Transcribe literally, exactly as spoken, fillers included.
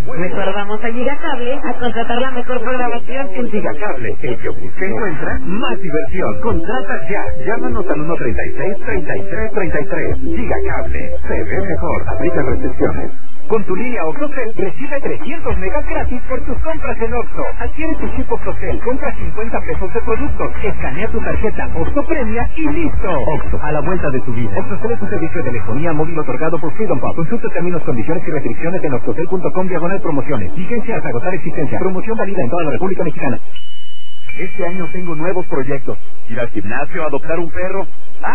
Mejor vamos a Gigacable a contratar la mejor programación. En Gigacable, el que busca encuentra más diversión. Contrata ya. Llámanos al uno treinta y seis, treinta y tres, treinta y tres. Gigacable. Se ve mejor. Aplica restricciones. Con tu línea OxoCell recibe trescientos megas gratis por tus compras en Oxxo. Adquiere tu chip OxoCell, compra cincuenta pesos de productos, escanea tu tarjeta Oxxo Premia y listo. Oxxo, a la vuelta de tu vida. OxoCell es un servicio de telefonía móvil otorgado por Freedom Pop. Consulta términos, condiciones y restricciones en oxocell punto com diagonal promociones. Vigencia hasta agotar existencia. Promoción válida en toda la República Mexicana. Este año tengo nuevos proyectos. Ir al gimnasio, adoptar un perro.